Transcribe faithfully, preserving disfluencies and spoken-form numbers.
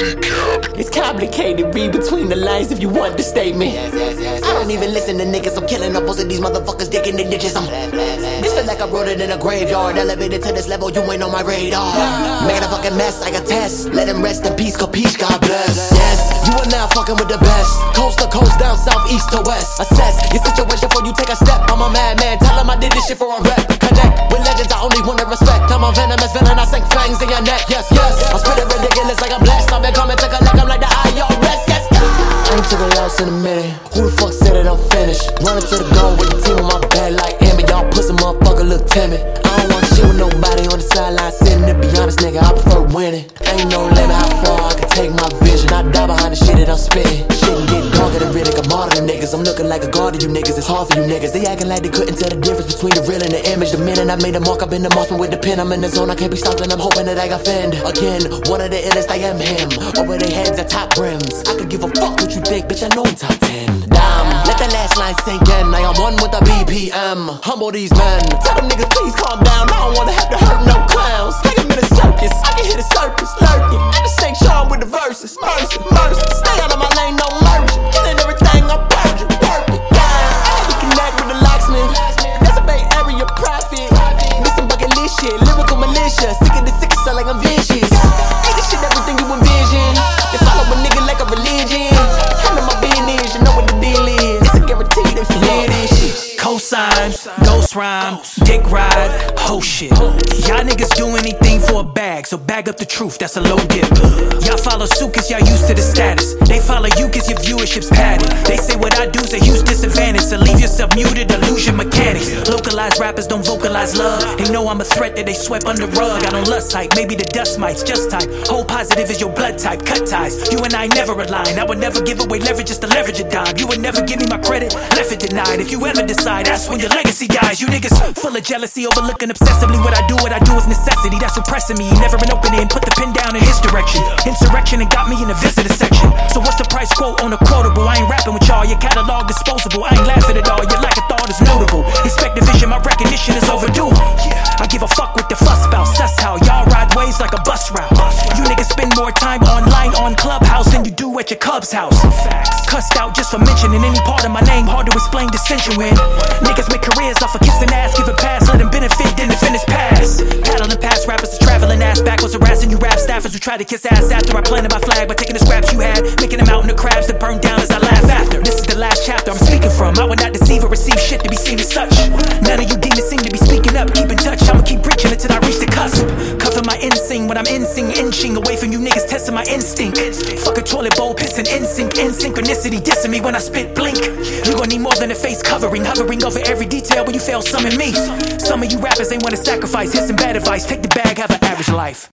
It's complicated, read between the lines if you want the statement. Yes, yes, yes, I don't even listen to niggas, I'm killing up most of these motherfuckers, digging the ditches. I'm this feel like I wrote it in a graveyard, elevated to this level, you ain't on my radar. Making a fucking mess like a test, let him rest in peace, capiche, God bless. Yes, you are now fucking with the best, coast to coast, down south, east to west. Assess your situation before you take a step. I'm a madman, tell him I did this shit for a rep. Connect with legends, I only want to respect. I'm a venomous villain, I sink fangs in your neck. Yes, yes, I spit it ridiculous like I'm blessed. I've been coming to collect, I'm like the I R S. Yes, I ain't took a loss in a minute. Who the fuck said that I'm finished? Running to the goal with the team on my back like Amber. Y'all pussy motherfucker look timid. I don't want shit with nobody on the sideline sitting. To be honest, nigga, I prefer winning. Ain't no limit how far I can take my vision. I die behind the shit that I'm spitting. Shit can get darker than Riddick. I'm harder than niggas. I'm looking like a guard to you niggas. It's hard for you niggas. They acting like they couldn't tell the difference between the real and the image. The minute I made a mark, I've been the marksman with the pen. I'm in the zone, I can't be stopped, and I'm hoping that I got fend. Again, one of the illest, I am him. Over their heads, I top rims. I could give a fuck what you think, bitch, I know I'm top ten. Damn, let that last line sink in. I am one with the B P M. Humble these men. Tell them niggas please calm down. I don't wanna have to hurt no clowns. Take them in a circus, I can hear the circus lurking. I just ain't Sean with the verses. Mercy, mercy, stay out of my lane, no merging. Killing everything, I'm purging, perfect. Yeah, I had to connect with the locksmith. That's a Bay Area profit. This some bucket list shit, lyrical militia. Sick of the sick, so like I'm vicious. Ain't this shit everything you envision? They follow a nigga like a religion. Handle my business, you know what the deal is. It's a guarantee they feel this shit. Cosign, ghost rhyme, dick ride, whole shit. Y'all niggas do anything for a bag, so bag up the truth, that's a low dip. Y'all follow suit cause y'all used to the status. They follow you cause your viewership's padded. They say what I do's a huge disadvantage, so leave yourself muted or lose your mechanics. Localized rappers don't vocalize love. They know I'm a threat that they swept under rug. I don't lust hype, maybe the dust mites, just type. Whole positive is your blood type, cut ties. You and I never align, I would never give away leverage just to leverage a dime. You would never give me my credit, left it denied. If you ever decide, that's when your legacy dies. You niggas full of jealousy, overlooking obsessively what I do, what I do is necessity. That's repressing me, never an opening, put the pin down in his direction. Insurrection and got me in the visitor section. So what's the price quote on a quotable? I ain't rapping with y'all, your catalog disposable. I ain't laughing at all, your lack of thought is notable. Expect the vision, my recognition is overdue. I give a fuck with the fuss about, that's how y'all ride waves like a bus route. You niggas spend more time online on Clubhouse than you do at your Cubs house. Cussed out just for mentioning any part of my name, hard to explain dissension when niggas make careers off of kissing ass, give a pass, let them benefit, then the finish pass. Paddling past rappers, traveling ass backwards, harassing you rap staffers who try to kiss ass after I planted my flag by taking the scraps you had, making them out in the crabs that burn down as I laugh after. This is the last chapter I'm speaking from. I would not deceive or receive shit to be seen as such. None of you demons seem to be speaking up. Keep in touch, I'ma keep preaching until I reach the cusp. Cuffing my insing when I'm insing, inching away from you niggas, testing my instinct. Fuck a toilet bowl, pissing in sync, in synchronicity, dissing me when I spit blink. You gon' need more than a face covering, hovering over every detail when you fail summon me. Some of you rappers ain't wanna sacrifice, here's some bad advice. Take the bag, have an average life.